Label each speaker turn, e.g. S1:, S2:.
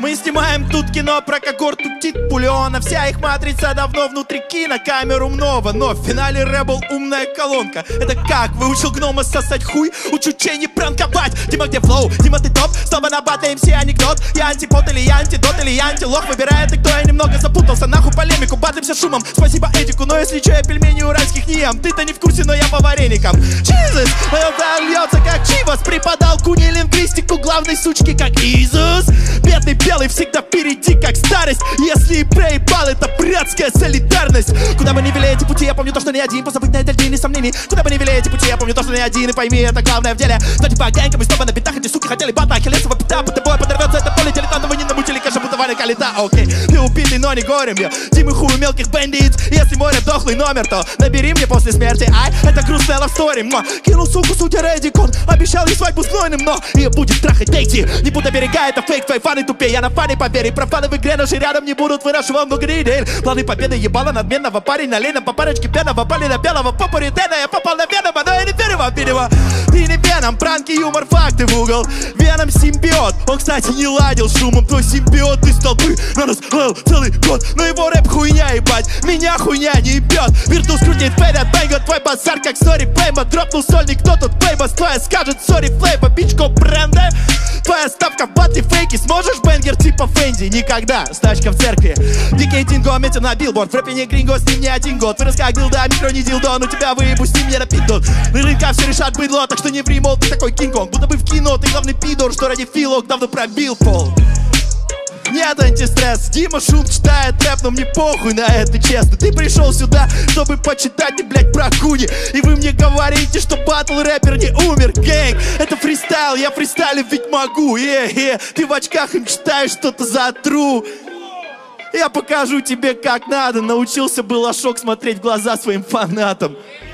S1: Мы снимаем тут кино про когорту Тит-Пулеона. Вся их матрица давно внутри кинокамер умного. Но в финале рэбл умная колонка. Это как? Выучил гнома сосать хуй? Учу чей не пранковать. Дима, где флоу? Дима, ты топ? Снова на батле МС анекдот. Я антипод или я антидот или я антилох? Выбирает, и кто я немного запутался. Нахуй полемику, батлимся шумом. Спасибо Эдику, но если что, я пельмени уральских не ем. Ты-то не в курсе, но я по вареникам. Jesus, льется как Чивас. Преподал куни лингвистику главной сучки, как Иисус. Бедный белый всегда впереди, как старость. Если и проебал, это братская солидарность. Куда бы ни вели эти пути, я помню то, что не один. Позабыть на это день сомнений. Куда бы ни вели эти пути, я помню то, что не один. И пойми, это главное в деле. Но типа гэнком и снова на битах. Эти суки хотели бата, ахиллесова пята. Под тобой подорвется это поле дилетантов. Вы не намутили, каша бутовали калита. Окей, ты убитый, но не горем я. Димы хую мелких бандит. Если море дохлый номер, то набери мне после смерти. Ай, это грустная лавстори. Кинул суку, судья Редикон. Обещал ей свадьбу с Нойным, но ее будет трахать Дейти. Не буду берега, это фейк, твои фаны тупее. Я на фане поверь, профаны в игре наши рядом не будут. Выношу вам много недель. Планы победы ебала надменного парень. Налейном по парочке пьяного пали на белого по паритена. Я попал на Венома, но я не верю вам, видимо. Ты не Веном, пранки, юмор, факты в угол. Веном симбиот, он, кстати, не ладил шумом. Твой симбиот из толпы на нас лаял целый год. Но его рэп хуйня, ебать, меня хуйня не ебет. Виртус крутит фейд от бэнга, твой базар как сори флейма. Дропнул сольник, кто тут феймос, твоя скажет сори флейма. Бичко бренда, твоя ставка в батле фейки. Сможешь бенгер типа Фэнди? Никогда, стачка в церкви. Дикий Динго метил на билборд. В рэпе не гринго, с ним не один год. Вырос как билда, микро не дилдо. Но тебя выебу, с ним не напидут. На рынках все решат быдло, так что не ври, мол, ты такой Кинг-Конг. Будто бы в кино, ты главный пидор, что ради филок давно пробил пол. Нет антистресс, Дима шум читает рэп, но мне похуй на это, честно. Ты пришел сюда, чтобы почитать и, блядь, про куни. И вы мне говорите, что батл рэпер не умер, гэнг. Это фристайл, я фристайлить ведь могу, Ты в очках им читаешь что-то за тру. Я покажу тебе как надо. Научился балашок смотреть в глаза своим фанатам.